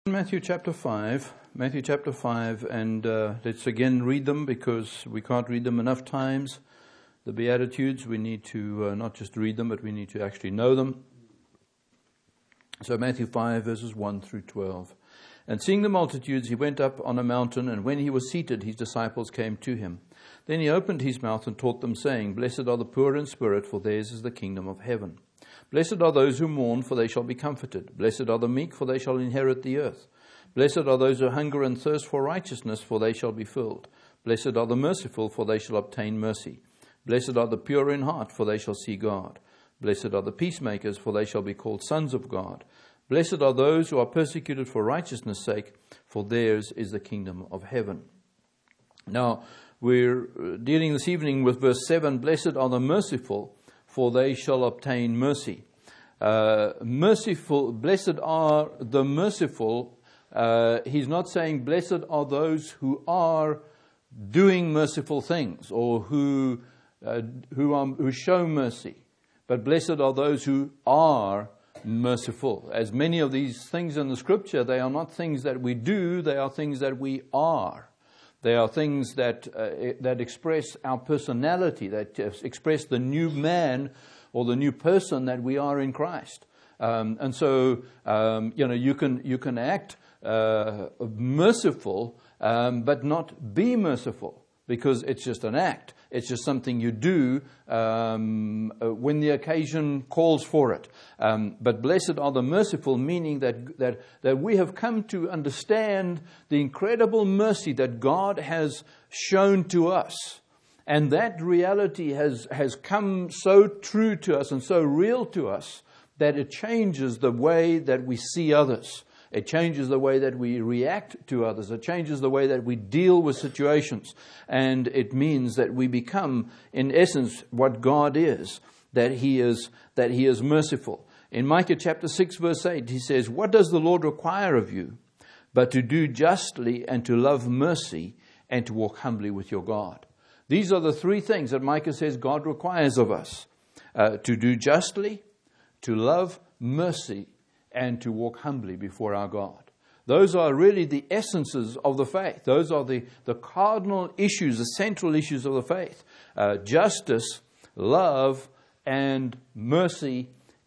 Matthew chapter 5, and let's again read them because we can't read them enough times. The Beatitudes, we need to not just read them, but we need to actually know them. So Matthew 5, verses 1 through 12. And seeing the multitudes, he went up on a mountain, and when he was seated, his disciples came to him. Then he opened his mouth and taught them, saying, Blessed are the poor in spirit, for theirs is the kingdom of heaven. Blessed are those who mourn, for they shall be comforted. Blessed are the meek, for they shall inherit the earth. Blessed are those who hunger and thirst for righteousness, for they shall be filled. Blessed are the merciful, for they shall obtain mercy. Blessed are the pure in heart, for they shall see God. Blessed are the peacemakers, for they shall be called sons of God. Blessed are those who are persecuted for righteousness' sake, for theirs is the kingdom of heaven. Now, we're dealing this evening with verse 7, Blessed are the merciful, for they shall obtain mercy. Blessed are the merciful. He's not saying blessed are those who are doing merciful things or who show mercy, but blessed are those who are merciful. As many of these things in the Scripture, they are not things that we do; they are things that we are. They are things that express our personality, that express the new man or the new person that we are in Christ. And so, you can act merciful, but not be merciful, because it's just an act. It's just something you do when the occasion calls for it. But blessed are the merciful, meaning that we have come to understand the incredible mercy that God has shown to us. And that reality has come so true to us and so real to us that it changes the way that we see others. It changes the way that we react to others. It changes the way that we deal with situations. And it means that we become, in essence, what God is, that He is merciful. In Micah chapter 6, verse 8, he says, What does the Lord require of you but to do justly and to love mercy and to walk humbly with your God? These are the three things that Micah says God requires of us. To do justly, to love mercy, and to walk humbly before our God. Those are really the essences of the faith. Those are the cardinal issues, the central issues of the faith. Justice, love, and mercy,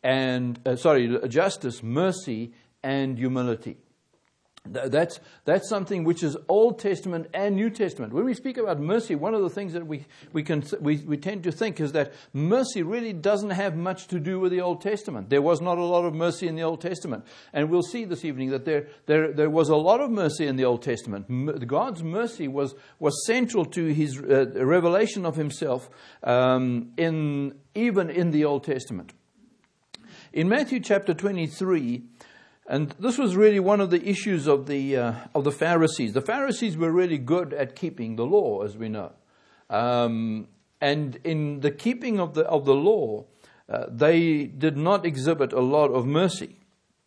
justice, mercy, and humility. That's something which is Old Testament and New Testament. When we speak about mercy, one of the things that we tend to think is that mercy really doesn't have much to do with the Old Testament. There was not a lot of mercy in the Old Testament, and we'll see this evening that there was a lot of mercy in the Old Testament. God's mercy was central to His revelation of Himself, even in the Old Testament. In Matthew chapter 23. And this was really one of the issues of the Pharisees. The Pharisees were really good at keeping the law, as we know. And in the keeping of the law, they did not exhibit a lot of mercy.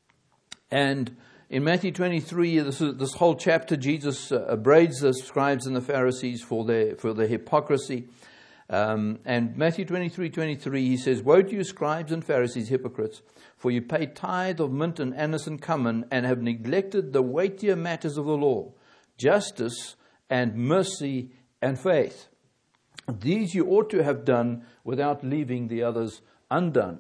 And in Matthew 23, this whole chapter, Jesus upbraids the scribes and the Pharisees for their hypocrisy. And Matthew 23:23, he says, Woe to you, scribes and Pharisees, hypocrites, for you pay tithe of mint and anise and cumin, and have neglected the weightier matters of the law, justice and mercy and faith. These you ought to have done without leaving the others undone.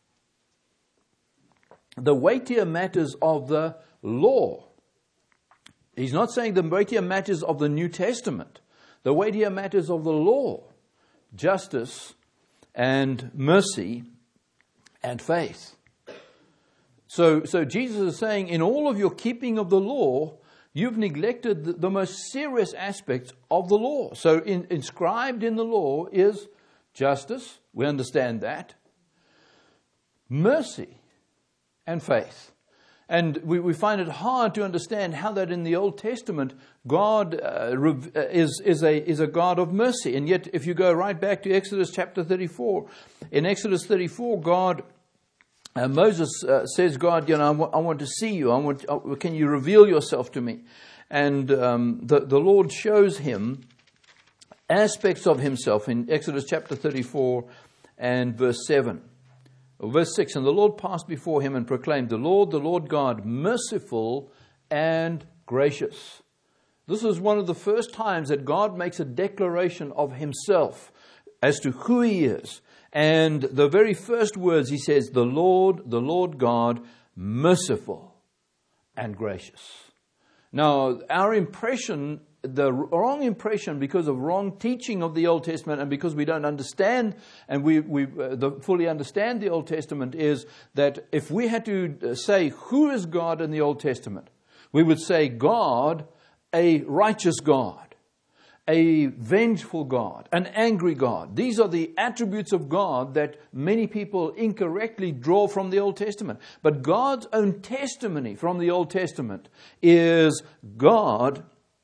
The weightier matters of the law. He's not saying the weightier matters of the New Testament. The weightier matters of the law. Justice and mercy and faith. So Jesus is saying, in all of your keeping of the law, you've neglected the most serious aspects of the law. So inscribed in the law is justice, we understand that, mercy and faith. And we find it hard to understand how that in the Old Testament, God is a God of mercy. And yet, if you go right back to Exodus chapter 34, in Exodus 34, Moses says, God, I want to see you. Can you reveal yourself to me? And the Lord shows him aspects of Himself in Exodus chapter 34 and verse 7. Verse 6, And the Lord passed before him and proclaimed, The Lord God, merciful and gracious. This is one of the first times that God makes a declaration of himself as to who he is. And the very first words he says, the Lord God, merciful and gracious. Now, our impression, the wrong impression because of wrong teaching of the Old Testament and because we don't understand and we fully understand the Old Testament, is that if we had to say who is God in the Old Testament, we would say God, a righteous God, a vengeful God, an angry God. These are the attributes of God that many people incorrectly draw from the Old Testament. But God's own testimony from the Old Testament is the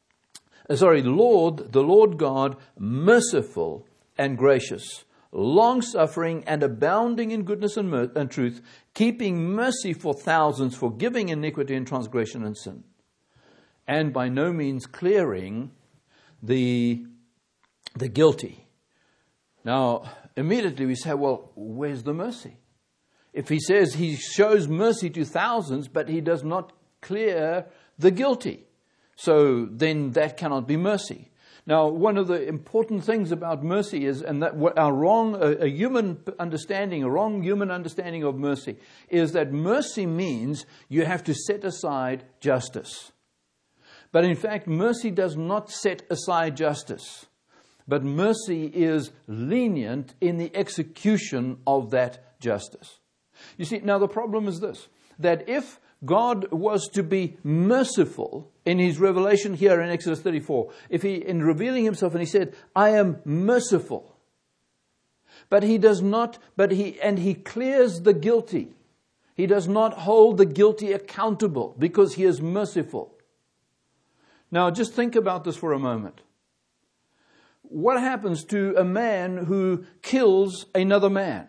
Lord God, merciful and gracious, long-suffering and abounding in goodness and truth, keeping mercy for thousands, forgiving iniquity and transgression and sin, and by no means clearing the guilty. Now, immediately we say, well, where's the mercy? If he says he shows mercy to thousands, but he does not clear the guilty, so then that cannot be mercy. Now, one of the important things about mercy is, and that a human understanding of mercy is that mercy means you have to set aside justice. But in fact, mercy does not set aside justice. But mercy is lenient in the execution of that justice. You see, now the problem is this, that if God was to be merciful in his revelation here in Exodus 34, if he, in revealing himself, and he said, I am merciful, but he does not, he clears the guilty. He does not hold the guilty accountable because he is merciful. Now, just think about this for a moment. What happens to a man who kills another man?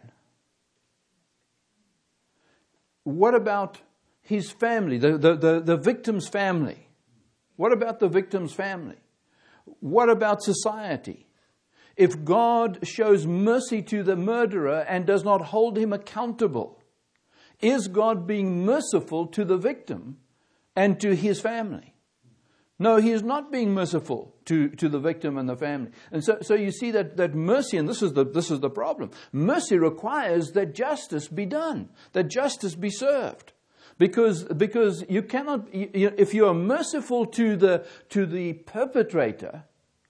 What about his family, the victim's family? What about the victim's family? What about society? If God shows mercy to the murderer and does not hold him accountable, is God being merciful to the victim and to his family? No, he is not being merciful to the victim and the family. And so you see that mercy, and this is the problem. Mercy requires that justice be done, that justice be served. Because you cannot, if you are merciful to the perpetrator,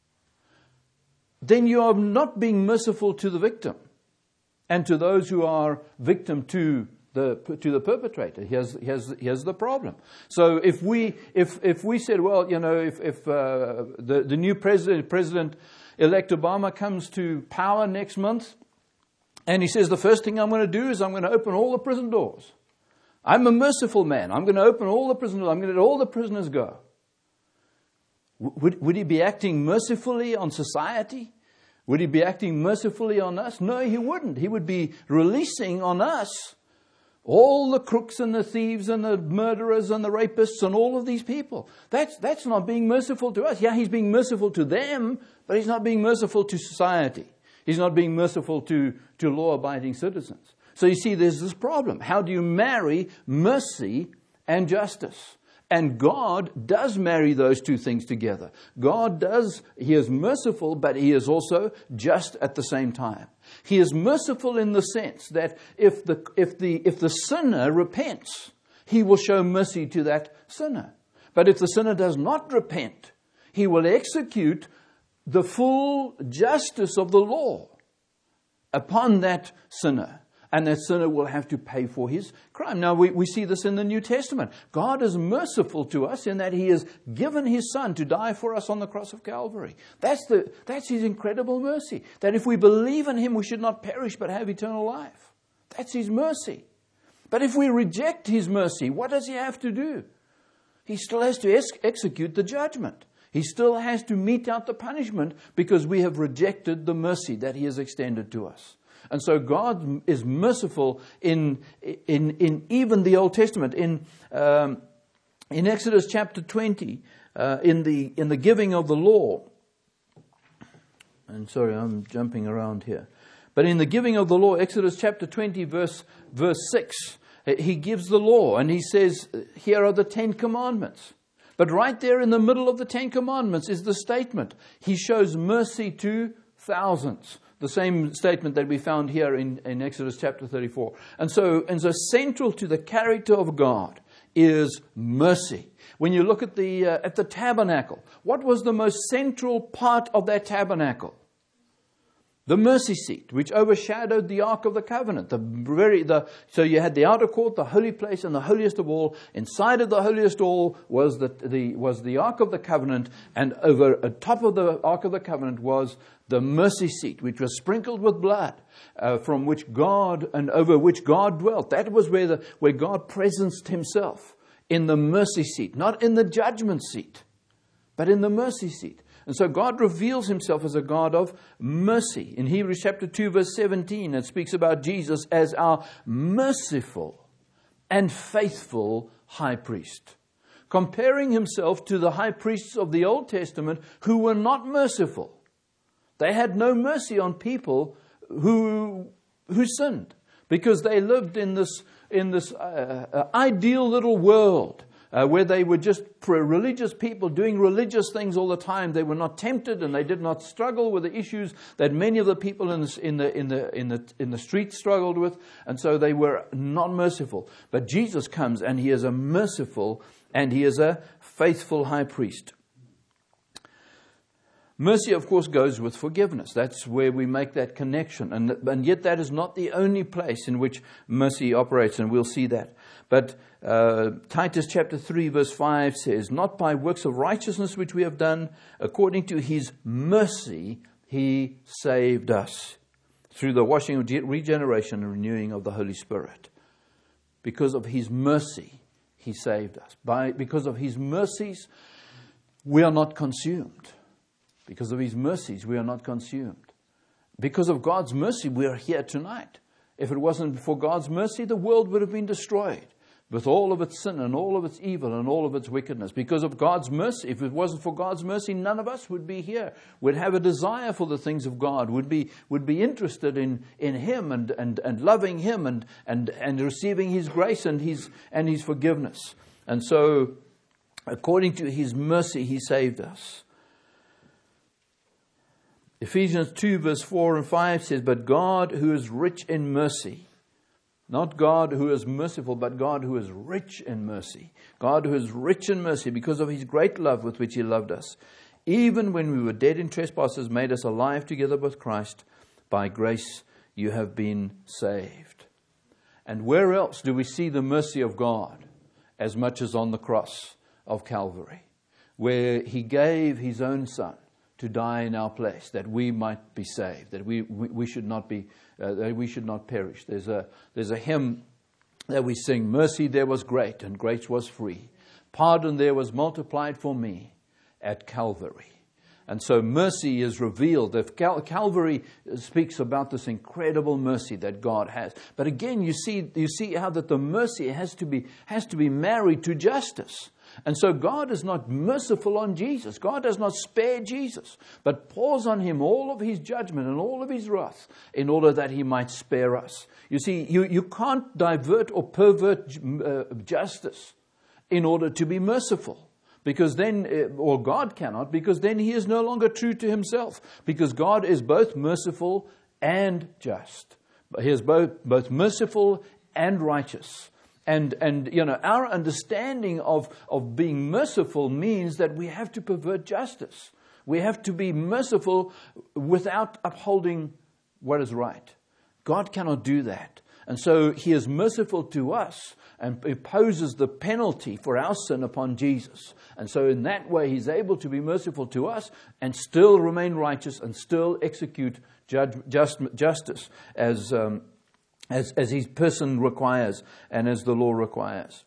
then you are not being merciful to the victim and to those who are victim to the perpetrator. Here's the problem. So if we said, well, if the new President-elect Obama comes to power next month, and he says the first thing I'm going to do is I'm going to open all the prison doors. I'm a merciful man. I'm going to open all the prison doors. I'm going to let all the prisoners go. Would he be acting mercifully on society? Would he be acting mercifully on us? No, he wouldn't. He would be releasing on us all the crooks and the thieves and the murderers and the rapists and all of these people. That's not being merciful to us. Yeah, he's being merciful to them, but he's not being merciful to society. He's not being merciful to law-abiding citizens. So you see, there's this problem. How do you marry mercy and justice? And God does marry those two things together. He is merciful, but he is also just at the same time. He is merciful in the sense that if the sinner repents, he will show mercy to that sinner. But if the sinner does not repent, he will execute the full justice of the law upon that sinner. And that sinner will have to pay for his crime. Now, we see this in the New Testament. God is merciful to us in that he has given his Son to die for us on the cross of Calvary. That's his incredible mercy. That if we believe in him, we should not perish but have eternal life. That's his mercy. But if we reject his mercy, what does he have to do? He still has to execute the judgment. He still has to mete out the punishment because we have rejected the mercy that he has extended to us. And so God is merciful in even the Old Testament. In Exodus chapter 20, in the giving of the law, and sorry, I'm jumping around here. But in the giving of the law, Exodus chapter 20, verse 6, he gives the law and he says, here are the 10 commandments. But right there in the middle of the Ten Commandments is the statement, He shows mercy to thousands. The same statement that we found here in Exodus chapter 34. And so central to the character of God is mercy. When you look at the tabernacle, what was the most central part of that tabernacle? The mercy seat, which overshadowed the Ark of the Covenant. So you had the outer court, the holy place, and the holiest of all. Inside of the holiest of all was the Ark of the Covenant, and over top of the Ark of the Covenant was the mercy seat, which was sprinkled with blood, from which God and over which God dwelt. That was where God presenced Himself, in the mercy seat, not in the judgment seat, but in the mercy seat. And so God reveals Himself as a God of mercy. In Hebrews chapter 2 verse 17, it speaks about Jesus as our merciful and faithful high priest, comparing Himself to the high priests of the Old Testament who were not merciful. They had no mercy on people who sinned, because they lived in this ideal little world where they were just religious people doing religious things all the time. They were not tempted, and they did not struggle with the issues that many of the people in the street struggled with, and so they were not merciful. But Jesus comes, and He is a merciful and He is a faithful high priest. Mercy, of course, goes with forgiveness. That's where we make that connection. And yet that is not the only place in which mercy operates, and we'll see that. But Titus chapter 3 verse 5 says, not by works of righteousness which we have done, according to His mercy He saved us, through the washing of regeneration and renewing of the Holy Spirit. Because of His mercy He saved us. Because of His mercies we are not consumed. Because of His mercies, we are not consumed. Because of God's mercy, we are here tonight. If it wasn't for God's mercy, the world would have been destroyed, with all of its sin and all of its evil and all of its wickedness. Because of God's mercy, if it wasn't for God's mercy, none of us would be here. We'd have a desire for the things of God, would be interested in Him and loving Him and receiving His grace and His forgiveness. And so, according to His mercy, He saved us. Ephesians 2 verse 4 and 5 says, but God who is rich in mercy, not God who is merciful, but God who is rich in mercy. God who is rich in mercy because of His great love with which He loved us. Even when we were dead in trespasses, made us alive together with Christ. By grace you have been saved. And where else do we see the mercy of God as much as on the cross of Calvary, where He gave His own Son to die in our place, that we might be saved, that we should not be, that we should not perish. There's a hymn that we sing: mercy there was great, and grace was free. Pardon there was multiplied for me at Calvary. And so mercy is revealed. Calvary speaks about this incredible mercy that God has. But again, you see how that the mercy has to be married to justice. And so God is not merciful on Jesus. God does not spare Jesus, but pours on Him all of His judgment and all of His wrath in order that He might spare us. You see, you can't divert or pervert justice in order to be merciful. Because then, or God cannot, because then He is no longer true to Himself. Because God is both merciful and just. He is both merciful and righteous. And our understanding of being merciful means that we have to pervert justice. We have to be merciful without upholding what is right. God cannot do that. And so He is merciful to us and imposes the penalty for our sin upon Jesus. And so in that way, He's able to be merciful to us and still remain righteous and still execute justice as His person requires and as the law requires.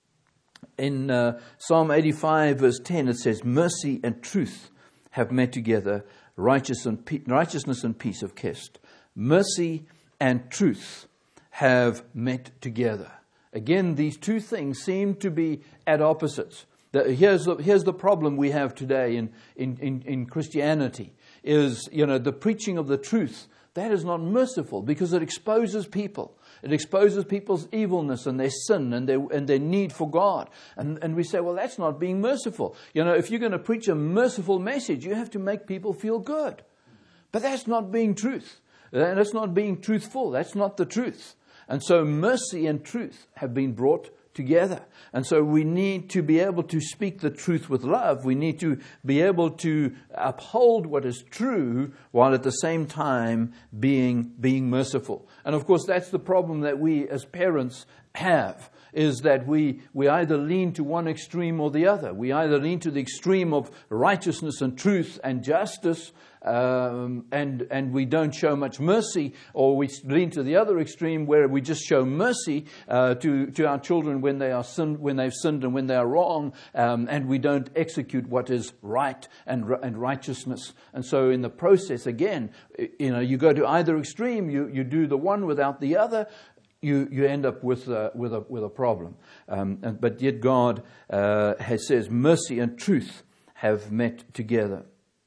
In Psalm 85 verse 10, it says, mercy and truth have met together, righteousness and peace have kissed. Mercy and truth have met together. Again, these two things seem to be at opposites. Here's the problem we have today in Christianity, is the preaching of the truth. That is not merciful because it exposes people. It exposes people's evilness and their sin and their need for God. And we say, well, that's not being merciful. If you're going to preach a merciful message, you have to make people feel good. But that's not being truth. And it's not being truthful. That's not the truth. And so mercy and truth have been brought together. And so we need to be able to speak the truth with love. We need to be able to uphold what is true while at the same time being merciful. And of course, that's the problem that we as parents have, is that we either lean to one extreme or the other. We either lean to the extreme of righteousness and truth and justice, and we don't show much mercy, or we lean to the other extreme where we just show mercy to our children when they've sinned and when they are wrong, and we don't execute what is right and righteousness. And so in the process, again, you go to either extreme, you do the one without the other, you end up with a problem. But yet God says mercy and truth have met together.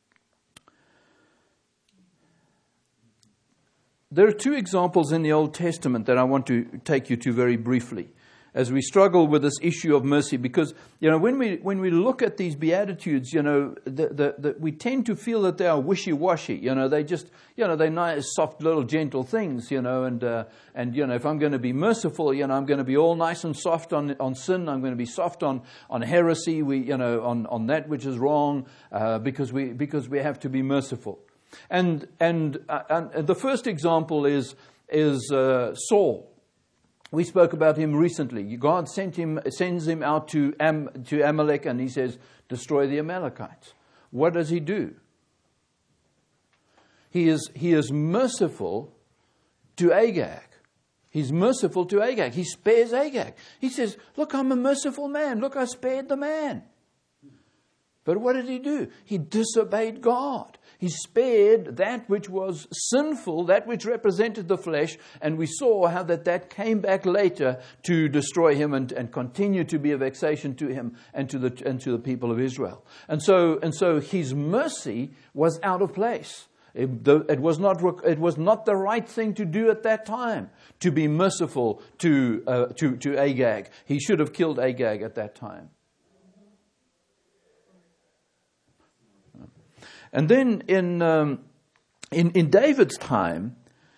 There are two examples in the Old Testament that I want to take you to very briefly as we struggle with this issue of mercy, because when we look at these Beatitudes, we tend to feel that they are wishy-washy. They just they're nice, soft, little, gentle things. And if I'm going to be merciful, I'm going to be all nice and soft on sin. I'm going to be soft on heresy. On that which is wrong, because we have to be merciful. And the first example is Saul. We spoke about him recently. God sends him out to Amalek, and he says, destroy the Amalekites. What does he do? He is merciful to Agag. He's merciful to Agag. He spares Agag. He says, look, I'm a merciful man. Look, I spared the man. But what did he do? He disobeyed God. He spared that which was sinful, that which represented the flesh, and we saw how that came back later to destroy him and continue to be a vexation to him and to the people of Israel. And so his mercy was out of place. It was not the right thing to do at that time, to be merciful to Agag. He should have killed Agag at that time. And then in David's time,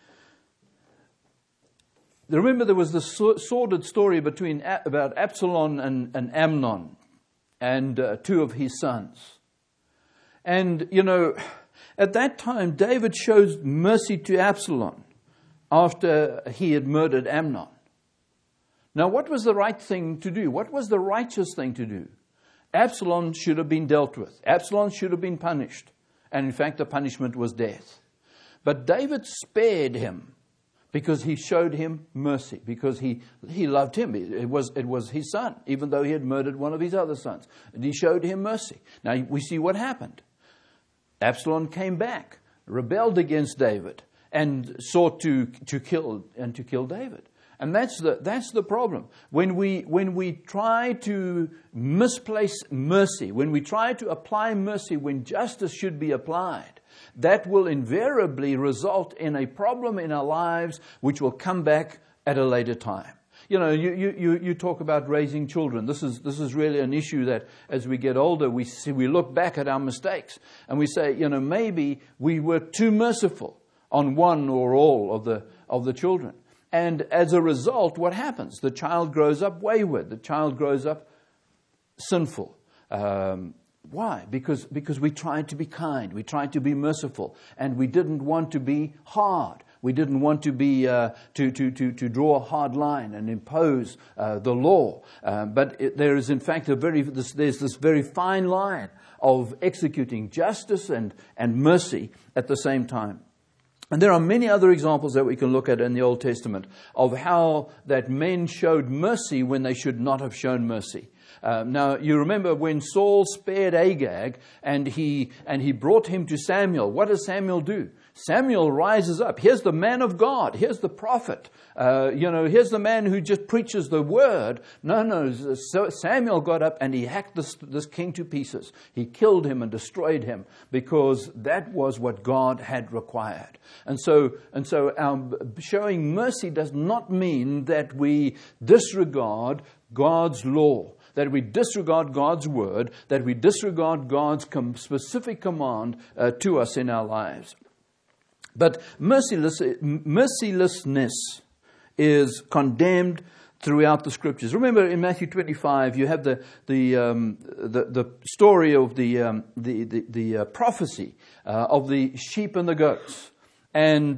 remember there was this sordid story about Absalom and Amnon and two of his sons. And, at that time, David showed mercy to Absalom after he had murdered Amnon. Now, what was the right thing to do? What was the righteous thing to do? Absalom should have been dealt with. Absalom should have been punished. And in fact, the punishment was death. But David spared him because he showed him mercy, because he loved him. It was his son, even though he had murdered one of his other sons. And he showed him mercy. Now we see what happened. Absalom came back, rebelled against David, and sought to kill David. And that's the problem. When we try to misplace mercy, when we try to apply mercy when justice should be applied, that will invariably result in a problem in our lives which will come back at a later time. You talk about raising children. This is really an issue that as we get older, we look back at our mistakes and we say, maybe we were too merciful on one or all of the children. And as a result, what happens? The child grows up wayward. The child grows up sinful. Why? Because we tried to be kind. We tried to be merciful. And we didn't want to be hard. We didn't want to be to draw a hard line and impose the law. But there is, in fact, there's this very fine line of executing justice and mercy at the same time. And there are many other examples that we can look at in the Old Testament of how that men showed mercy when they should not have shown mercy. Now, you remember when Saul spared Agag and he brought him to Samuel. What does Samuel do? Samuel rises up. Here's the man of God. Here's the prophet. Here's the man who just preaches the word. No. So Samuel got up and he hacked this king to pieces. He killed him and destroyed him because that was what God had required. And so showing mercy does not mean that we disregard God's law, that we disregard God's word, that we disregard God's specific command to us in our lives. But mercilessness is condemned throughout the scriptures. Remember in Matthew 25, you have the story of the prophecy of the sheep and the goats, and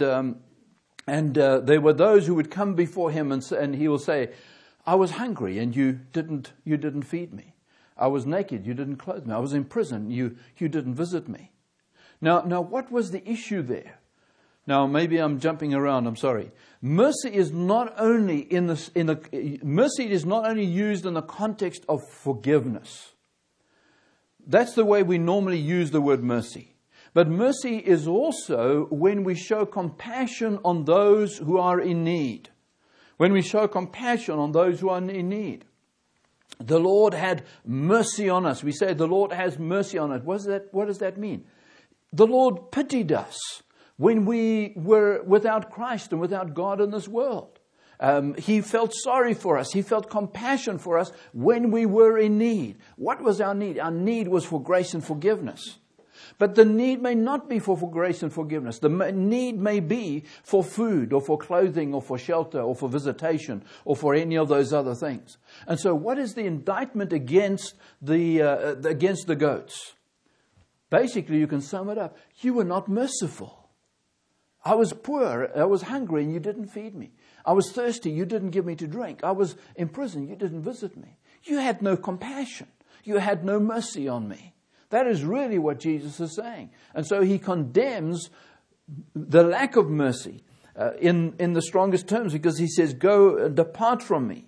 there were those who would come before him and he will say, "I was hungry and you didn't feed me. I was naked, you didn't clothe me. I was in prison, you didn't visit me." Now, what was the issue there? Now, maybe I'm jumping around. I'm sorry. Mercy is not only mercy is not only used in the context of forgiveness. That's the way we normally use the word mercy. But mercy is also when we show compassion on those who are in need. When we show compassion on those who are in need. The Lord had mercy on us. We say the Lord has mercy on us. What does that mean? The Lord pitied us when we were without Christ and without God in this world. He felt sorry for us. He felt compassion for us when we were in need. What was our need? Our need was for grace and forgiveness. But the need may not be for grace and forgiveness. The need may be for food or for clothing or for shelter or for visitation or for any of those other things. And so what is the indictment against the goats? Basically, you can sum it up. You were not merciful. I was poor, I was hungry, and you didn't feed me. I was thirsty, you didn't give me to drink. I was in prison, you didn't visit me. You had no compassion. You had no mercy on me. That is really what Jesus is saying. And so he condemns the lack of mercy in the strongest terms, because he says, "Go, depart from me."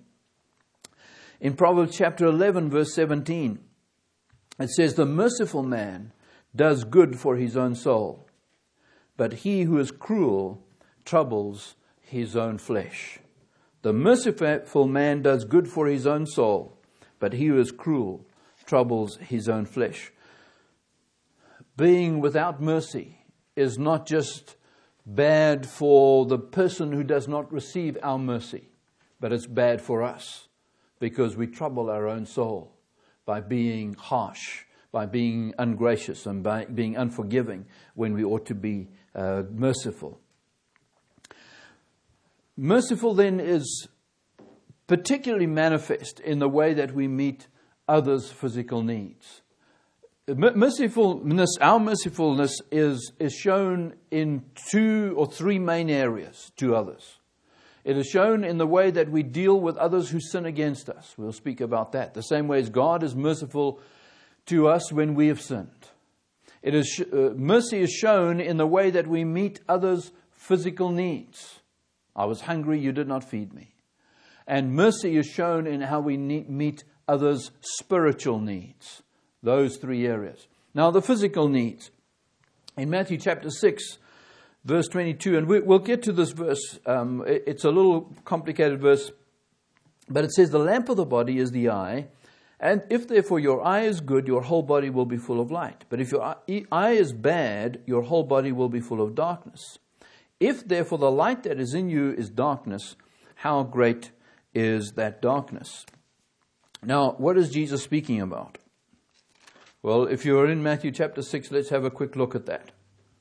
In Proverbs chapter 11, verse 17, it says, "The merciful man does good for his own soul, but he who is cruel troubles his own flesh." The merciful man does good for his own soul, but he who is cruel troubles his own flesh. Being without mercy is not just bad for the person who does not receive our mercy, but it's bad for us because we trouble our own soul by being harsh, by being ungracious, and by being unforgiving when we ought to be merciful. Merciful then is particularly manifest in the way that we meet others' physical needs. Mercifulness, our mercifulness is shown in 2 or 3 main areas to others. It is shown in the way that we deal with others who sin against us. We'll speak about that. The same way as God is merciful to us when we have sinned. Mercy is shown in the way that we meet others' physical needs. I was hungry, you did not feed me. And mercy is shown in how we meet others' spiritual needs. Those 3 areas. Now the physical needs. In Matthew chapter 6, verse 22, and we'll get to this verse. It's a little complicated verse, but it says, "The lamp of the body is the eye. And if therefore your eye is good, your whole body will be full of light. But if your eye is bad, your whole body will be full of darkness. If therefore the light that is in you is darkness, how great is that darkness?" Now, what is Jesus speaking about? Well, if you're in Matthew chapter 6, let's have a quick look at that.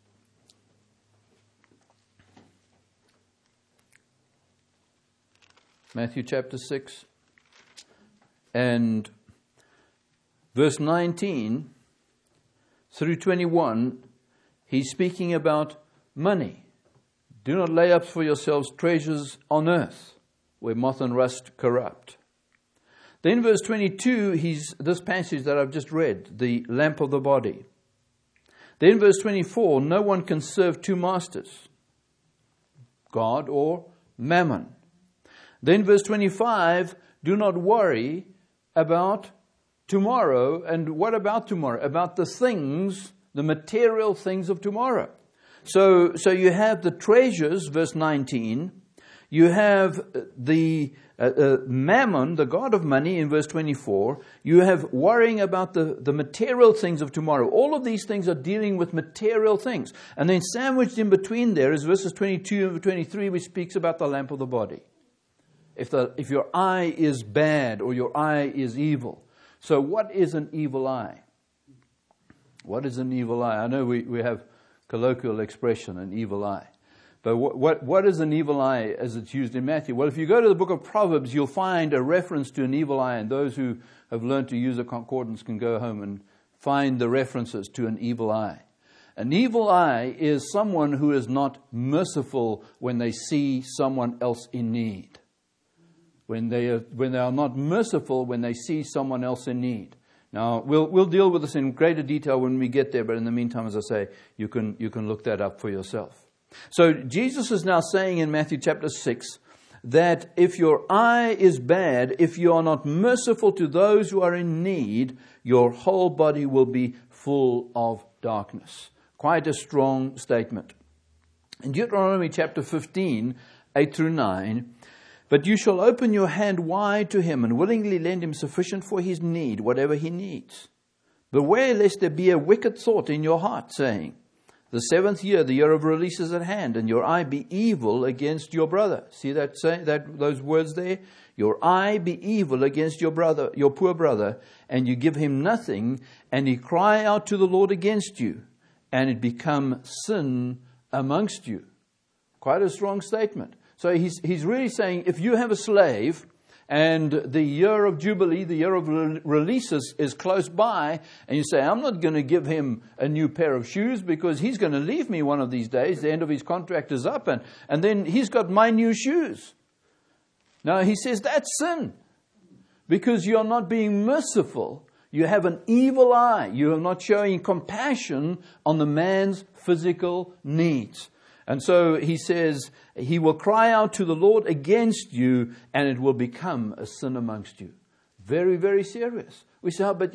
Matthew chapter 6 and verse 19 through 21, he's speaking about money. "Do not lay up for yourselves treasures on earth, where moth and rust corrupt." Then verse 22, this passage that I've just read, the lamp of the body. Then verse 24, "No one can serve 2 masters, God or mammon." Then verse 25, "Do not worry about tomorrow. And what about tomorrow? About the things, the material things of tomorrow. So you have the treasures, verse 19. You have the mammon, the god of money, in verse 24. You have worrying about the material things of tomorrow. All of these things are dealing with material things. And then sandwiched in between there is verses 22 and 23, which speaks about the lamp of the body. If your eye is bad or your eye is evil. So what is an evil eye? What is an evil eye? I know we have colloquial expression, an evil eye. But what is an evil eye as it's used in Matthew? Well, if you go to the book of Proverbs, you'll find a reference to an evil eye. And those who have learned to use a concordance can go home and find the references to an evil eye. An evil eye is someone who is not merciful when they see someone else in need. When they are not merciful when they see someone else in need. Now, we'll deal with this in greater detail when we get there, but in the meantime, as I say, you can look that up for yourself. So Jesus is now saying in Matthew chapter 6 that if your eye is bad, if you are not merciful to those who are in need, your whole body will be full of darkness. Quite a strong statement. In Deuteronomy chapter 15, 8 through 9, but you shall open your hand wide to him and willingly lend him sufficient for his need, whatever he needs. Beware lest there be a wicked thought in your heart, saying, the 7th year, the year of release is at hand, and your eye be evil against your brother. See those words there? Your eye be evil against your brother, your poor brother, and you give him nothing, and he cry out to the Lord against you, and it become sin amongst you. Quite a strong statement. So he's really saying, if you have a slave, and the year of Jubilee, the year of releases is close by, and you say, I'm not going to give him a new pair of shoes because he's going to leave me one of these days. The end of his contract is up, and then he's got my new shoes. Now, he says that's sin because you're not being merciful. You have an evil eye. You are not showing compassion on the man's physical needs. And so he says, he will cry out to the Lord against you, and it will become a sin amongst you. Very, very serious. We say, but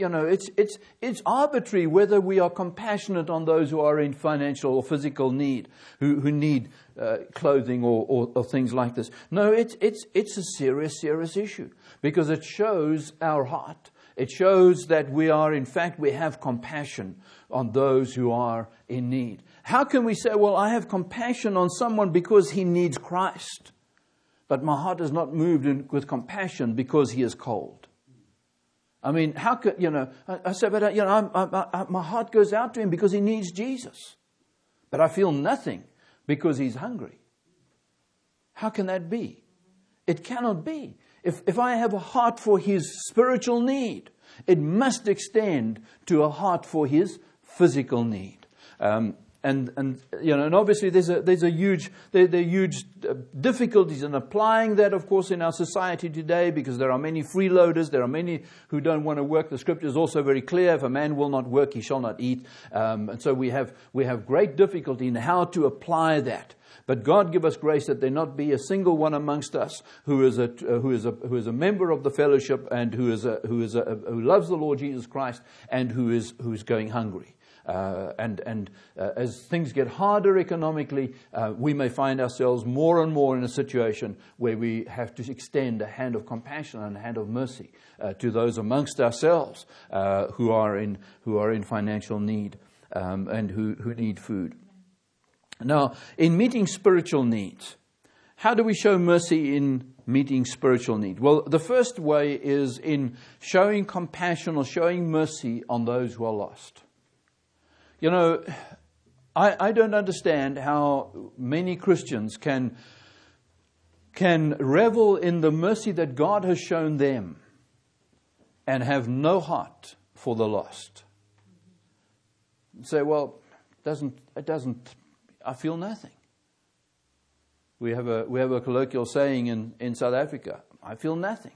it's arbitrary whether we are compassionate on those who are in financial or physical need, who need clothing or things like this. No, it's a serious issue because it shows our heart. It shows that we have compassion on those who are in need. How can we say, well, I have compassion on someone because he needs Christ, but my heart is not moved with compassion because he is cold? I mean, how could, I say, but, my heart goes out to him because he needs Jesus, but I feel nothing because he's hungry. How can that be? It cannot be. If I have a heart for his spiritual need, it must extend to a heart for his physical need. And obviously there are huge difficulties in applying that, of course, in our society today, because there are many freeloaders, there are many who don't want to work. The scripture is also very clear: if a man will not work, he shall not eat. And so we have great difficulty in how to apply that. But God give us grace that there not be a single one amongst us who is a member of the fellowship and who loves the Lord Jesus Christ and who's going hungry. As things get harder economically, we may find ourselves more and more in a situation where we have to extend a hand of compassion and a hand of mercy to those amongst ourselves who are in financial need and who need food. Now, in meeting spiritual needs, how do we show mercy in meeting spiritual need? Well, the first way is in showing compassion or showing mercy on those who are lost. I don't understand how many Christians can revel in the mercy that God has shown them and have no heart for the lost. Say, well, it doesn't. I feel nothing. We have a colloquial saying in South Africa: I feel nothing.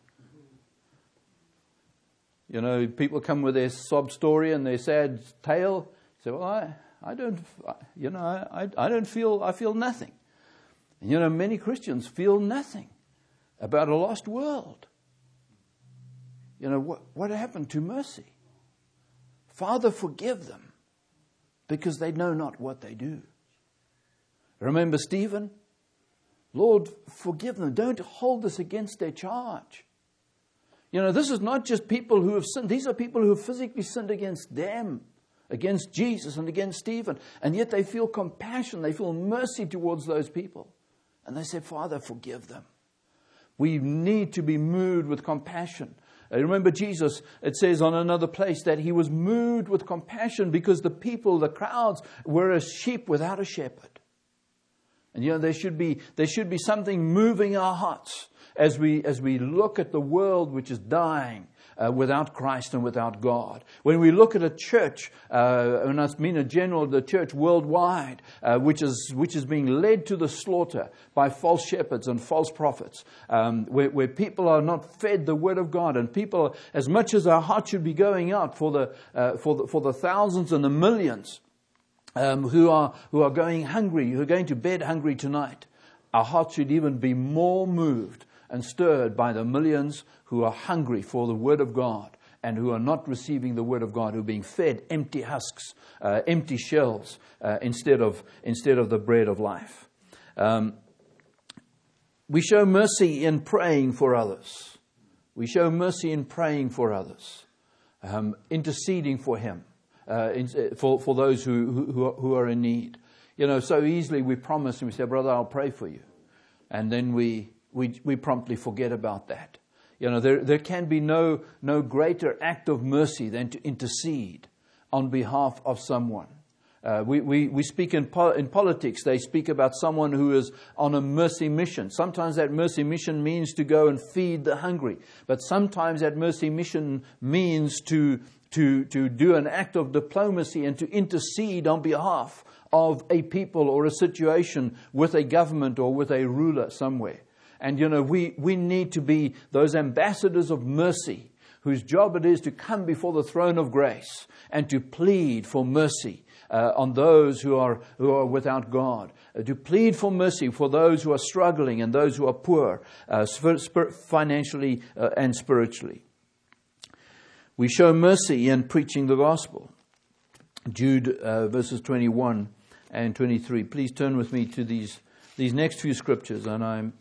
People come with their sob story and their sad tale. Say, well, I don't feel. I feel nothing. And many Christians feel nothing about a lost world. what happened to mercy? Father, forgive them, because they know not what they do. Remember Stephen? Lord, forgive them. Don't hold this against their charge. This is not just people who have sinned. These are people who have physically sinned against them, against Jesus and against Stephen. And yet they feel compassion. They feel mercy towards those people. And they say, Father, forgive them. We need to be moved with compassion. Remember Jesus, it says on another place that he was moved with compassion because the people, the crowds, were as sheep without a shepherd. And there should be something moving our hearts as we look at the world which is dying without Christ and without God. When we look at a church, and I mean the church worldwide, which is being led to the slaughter by false shepherds and false prophets, where people are not fed the word of God, and people, as much as our heart should be going out for the thousands and the millions who are going hungry, who are going to bed hungry tonight, our hearts should even be more moved and stirred by the millions who are hungry for the word of God and who are not receiving the word of God, who are being fed empty husks, empty shells, instead of the bread of life. We show mercy in praying for others. We show mercy in praying for others, interceding for him. For those who are in need. So easily we promise and we say, brother, I'll pray for you. And then we promptly forget about that. There can be no greater act of mercy than to intercede on behalf of someone. We speak in politics, they speak about someone who is on a mercy mission. Sometimes that mercy mission means to go and feed the hungry. But sometimes that mercy mission means to do an act of diplomacy and to intercede on behalf of a people or a situation with a government or with a ruler somewhere. And we need to be those ambassadors of mercy whose job it is to come before the throne of grace and to plead for mercy on those who are without God, to plead for mercy for those who are struggling and those who are poor, financially and spiritually. We show mercy in preaching the gospel. Jude verses 21 and 23. Please turn with me to these next few scriptures, and I'm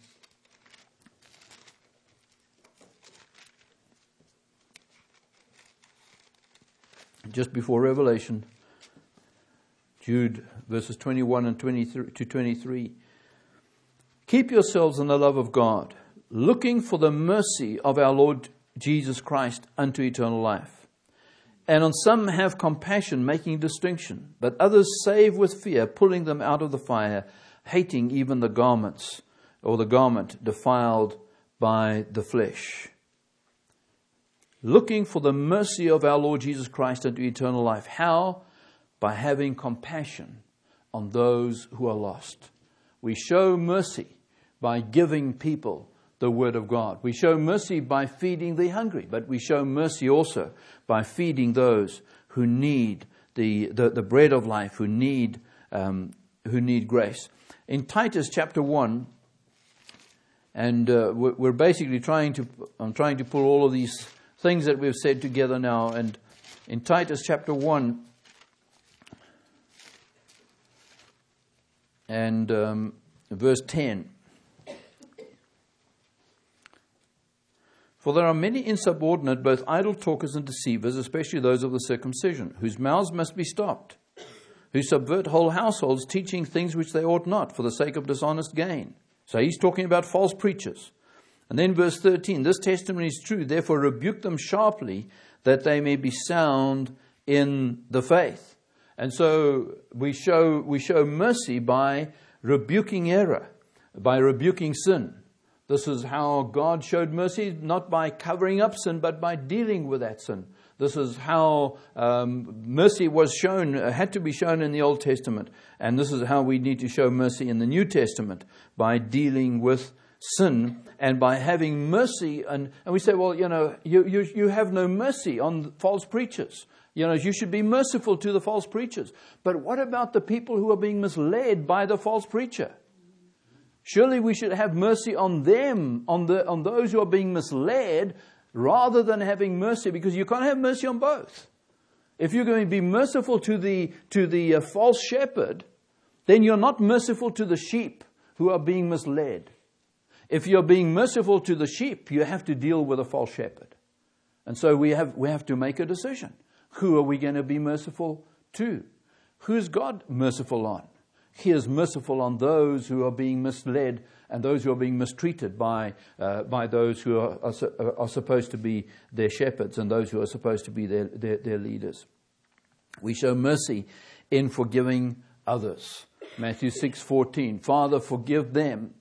just before Revelation. Jude verses 21 and 23 to 23. Keep yourselves in the love of God, looking for the mercy of our Lord Jesus Christ unto eternal life. And on some have compassion, making distinction, but others save with fear, pulling them out of the fire, hating even the garments, or the garment defiled by the flesh. Looking for the mercy of our Lord Jesus Christ unto eternal life. How? By having compassion on those who are lost. We show mercy by giving people the word of God. We show mercy by feeding the hungry, but we show mercy also by feeding those who need the bread of life, who need grace. In Titus chapter 1, and we're basically I'm trying to pull all of these things that we've said together now, and in Titus chapter 1 and verse 10. For there are many insubordinate, both idle talkers and deceivers, especially those of the circumcision, whose mouths must be stopped, who subvert whole households, teaching things which they ought not, for the sake of dishonest gain. So he's talking about false preachers. And then verse 13, this testimony is true, therefore rebuke them sharply, that they may be sound in the faith. And so we show mercy by rebuking error, by rebuking sin. This is how God showed mercy, not by covering up sin, but by dealing with that sin. This is how mercy was shown, had to be shown in the Old Testament. And this is how we need to show mercy in the New Testament, by dealing with sin and by having mercy. And we say, well, you have no mercy on false preachers. You should be merciful to the false preachers. But what about the people who are being misled by the false preacher? Surely we should have mercy on them, on those who are being misled rather than having mercy, because you can't have mercy on both. If you're going to be merciful to the false shepherd, then you're not merciful to the sheep who are being misled. If you're being merciful to the sheep, you have to deal with a false shepherd. And so we have to make a decision. Who are we going to be merciful to? Who's God merciful on? He is merciful on those who are being misled and those who are being mistreated by those who are supposed to be their shepherds and those who are supposed to be their leaders. We show mercy in forgiving others. Matthew 6:14. Father, forgive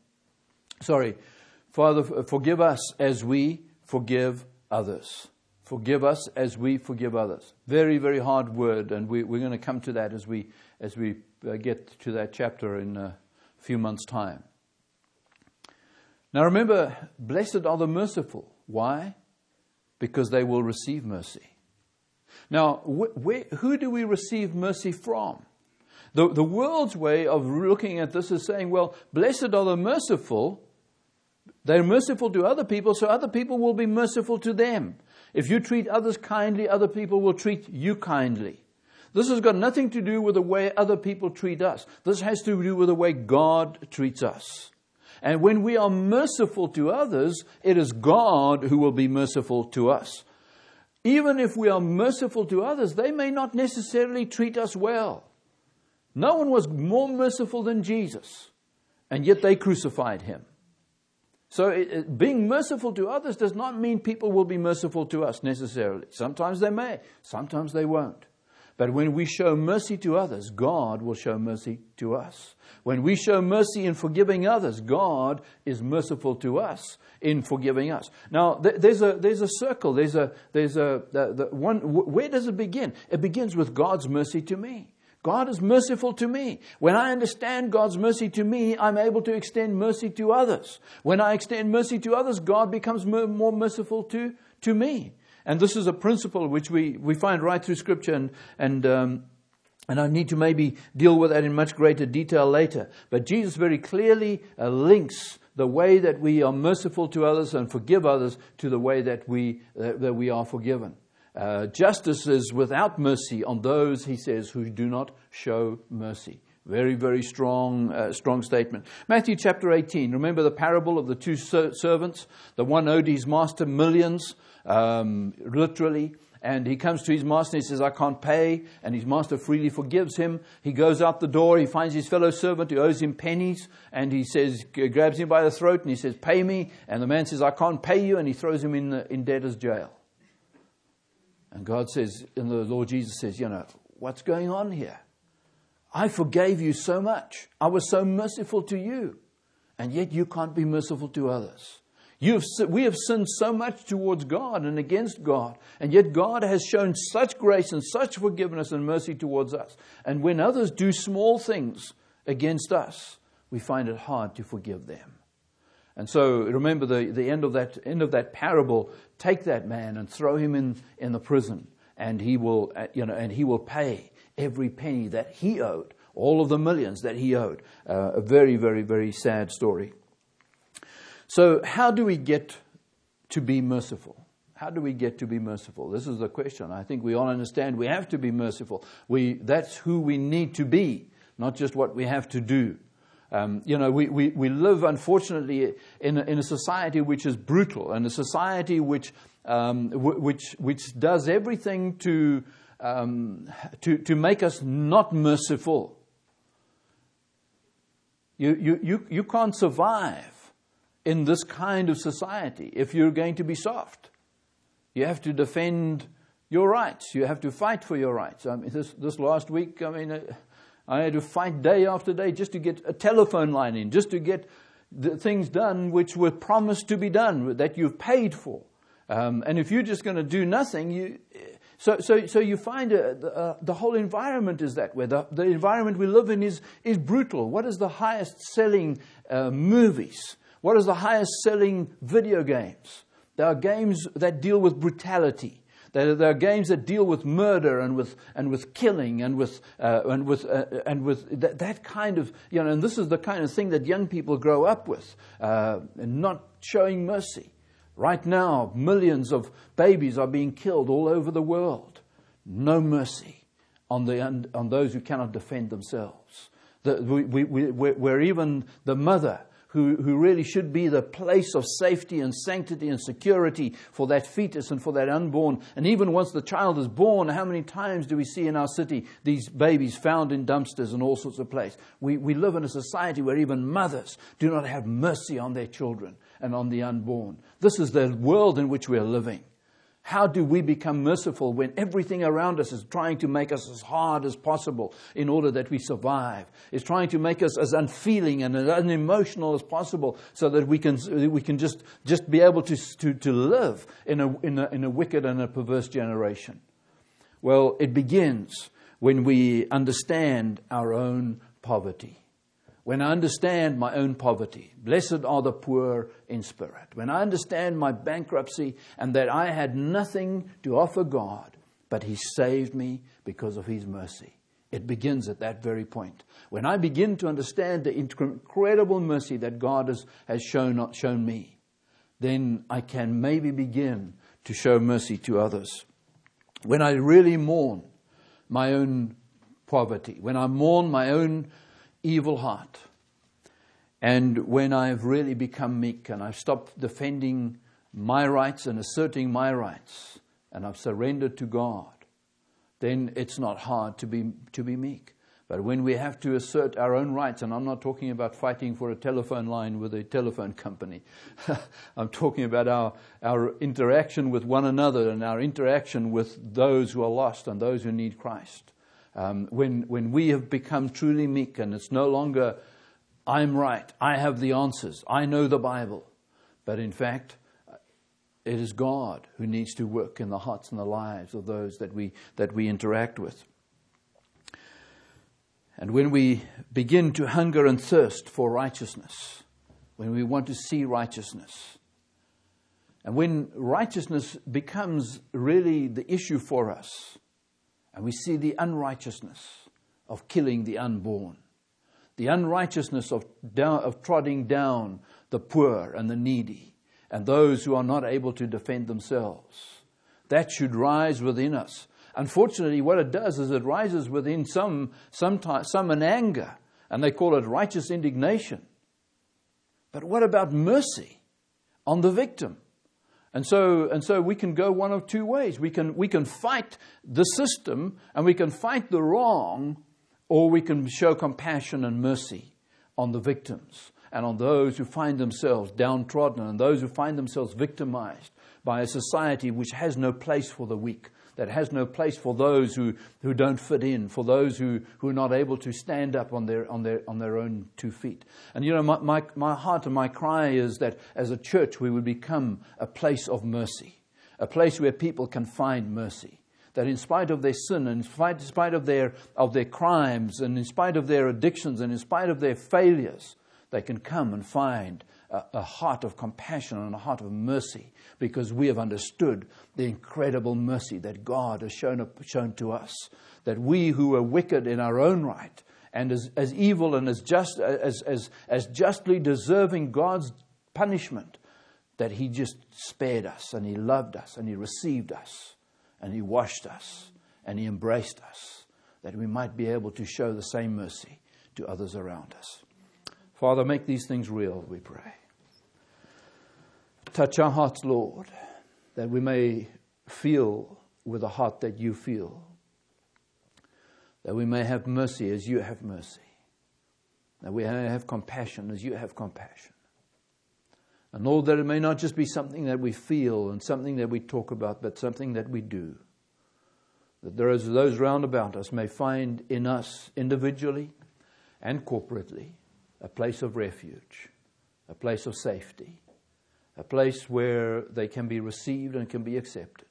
us as we forgive others. Forgive us as we forgive others. Very, very hard word, and we're going to come to that as we get to that chapter in a few months' time. Now remember, blessed are the merciful. Why? Because they will receive mercy. Now, who do we receive mercy from? The world's way of looking at this is saying, well, blessed are the merciful. They're merciful to other people, so other people will be merciful to them. If you treat others kindly, other people will treat you kindly. This has got nothing to do with the way other people treat us. This has to do with the way God treats us. And when we are merciful to others, it is God who will be merciful to us. Even if we are merciful to others, they may not necessarily treat us well. No one was more merciful than Jesus, and yet they crucified him. So being merciful to others does not mean people will be merciful to us necessarily. Sometimes they may, sometimes they won't. But when we show mercy to others, God will show mercy to us. When we show mercy in forgiving others, God is merciful to us in forgiving us. Now, there's a circle. Where does it begin? It begins with God's mercy to me. God is merciful to me. When I understand God's mercy to me, I'm able to extend mercy to others. When I extend mercy to others, God becomes more merciful to me. And this is a principle which we find right through Scripture, and I need to maybe deal with that in much greater detail later. But Jesus very clearly links the way that we are merciful to others and forgive others to the way that we are forgiven. Justice is without mercy on those, he says, who do not show mercy. Very, very strong statement. Matthew chapter 18. Remember the parable of the two servants? The one owed his master millions, literally. And he comes to his master and he says, I can't pay. And his master freely forgives him. He goes out the door. He finds his fellow servant who owes him pennies. And he says, grabs him by the throat and he says, pay me. And the man says, I can't pay you. And he throws him in debtor's jail. And God says, and the Lord Jesus says, what's going on here? I forgave you so much. I was so merciful to you. And yet you can't be merciful to others. We have sinned so much towards God and against God. And yet God has shown such grace and such forgiveness and mercy towards us. And when others do small things against us, we find it hard to forgive them. And so remember the end of that parable. Take that man and throw him in the prison, and he will pay every penny that he owed, all of the millions that he owed. A very, very, very sad story. So how do we get to be merciful? How do we get to be merciful? This is the question. I think we all understand we have to be merciful. That's who we need to be, not just what we have to do. We live, unfortunately, in a society which is brutal, and a society which does everything to make us not merciful. You can't survive in this kind of society if you're going to be soft. You have to defend your rights. You have to fight for your rights. This last week, I had to fight day after day just to get a telephone line in, just to get the things done which were promised to be done, that you've paid for. And if you're just going to do nothing, so you find the whole environment is that way. The environment we live in is brutal. What is the highest selling movies? What is the highest selling video games? There are games that deal with brutality. There are games that deal with murder and with killing and with that kind of, and this is the kind of thing that young people grow up with, and not showing mercy. Right now, millions of babies are being killed all over the world. No mercy on those who cannot defend themselves. Where even the mother, who really should be the place of safety and sanctity and security for that fetus and for that unborn. And even once the child is born, how many times do we see in our city these babies found in dumpsters and all sorts of places? We live in a society where even mothers do not have mercy on their children and on the unborn. This is the world in which we are living. How do we become merciful when everything around us is trying to make us as hard as possible in order that we survive? It's trying to make us as unfeeling and as unemotional as possible so that we can just be able to live in a wicked and a perverse generation. Well, it begins when we understand our own poverty. When I understand my own poverty, blessed are the poor in spirit. When I understand my bankruptcy and that I had nothing to offer God, but He saved me because of His mercy. It begins at that very point. When I begin to understand the incredible mercy that God has shown me, then I can maybe begin to show mercy to others. When I really mourn my own poverty, when I mourn my own evil heart, and when I've really become meek and I've stopped defending my rights and asserting my rights and I've surrendered to God, then it's not hard to be meek. But when we have to assert our own rights, and I'm not talking about fighting for a telephone line with a telephone company. I'm talking about our interaction with one another and our interaction with those who are lost and those who need Christ. When we have become truly meek and it's no longer, I'm right, I have the answers, I know the Bible. But in fact, it is God who needs to work in the hearts and the lives of those that we interact with. And when we begin to hunger and thirst for righteousness, when we want to see righteousness, and when righteousness becomes really the issue for us, and we see the unrighteousness of killing the unborn, the unrighteousness of trodding down the poor and the needy, and those who are not able to defend themselves, that should rise within us. Unfortunately, what it does is it rises within some in anger, and they call it righteous indignation. But what about mercy on the victim? And so we can go one of two ways. We can fight the system and we can fight the wrong, or we can show compassion and mercy on the victims and on those who find themselves downtrodden and those who find themselves victimized by a society which has no place for the weak, that has no place for those who don't fit in, for those who are not able to stand up on their own 2 feet. And you know, my heart and my cry is that as a church we would become a place of mercy, a place where people can find mercy. That in spite of their sin, and in spite of their crimes, and in spite of their addictions, and in spite of their failures, they can come and find a heart of compassion and a heart of mercy, because we have understood the incredible mercy that God has shown to us. That we who are wicked in our own right, and as evil and as justly deserving God's punishment, that He just spared us, and He loved us, and He received us, and He washed us, and He embraced us, that we might be able to show the same mercy to others around us. Father, make these things real, we pray. Touch our hearts, Lord, that we may feel with a heart that You feel, that we may have mercy as You have mercy, that we may have compassion as You have compassion. And Lord, that it may not just be something that we feel and something that we talk about, but something that we do. That those round about us may find in us individually and corporately a place of refuge, a place of safety, a place where they can be received and can be accepted,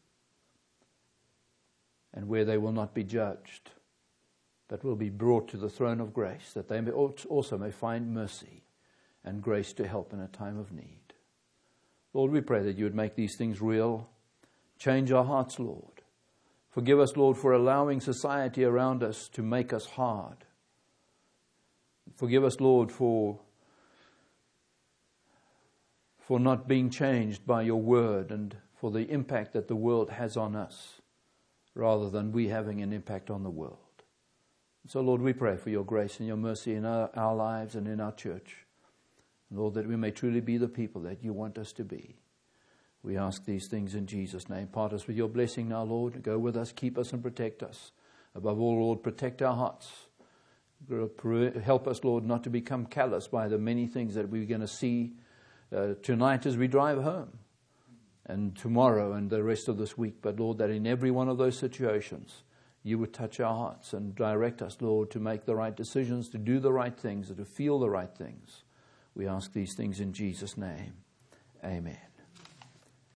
and where they will not be judged, but will be brought to the throne of grace, that they also may find mercy and grace to help in a time of need. Lord, we pray that You would make these things real. Change our hearts, Lord. Forgive us, Lord, for allowing society around us to make us hard. Forgive us, Lord, for for not being changed by your word and for the impact that the world has on us, rather than we having an impact on the world. So, Lord, we pray for your grace and your mercy in our lives and in our church. Lord, that we may truly be the people that you want us to be. We ask these things in Jesus' name. Part us with your blessing now, Lord. Go with us, keep us and protect us. Above all, Lord, protect our hearts. Help us, Lord, not to become callous by the many things that we're going to see tonight as we drive home, and tomorrow and the rest of this week. But, Lord, that in every one of those situations, you would touch our hearts and direct us, Lord, to make the right decisions, to do the right things, and to feel the right things. We ask these things in Jesus' name. Amen.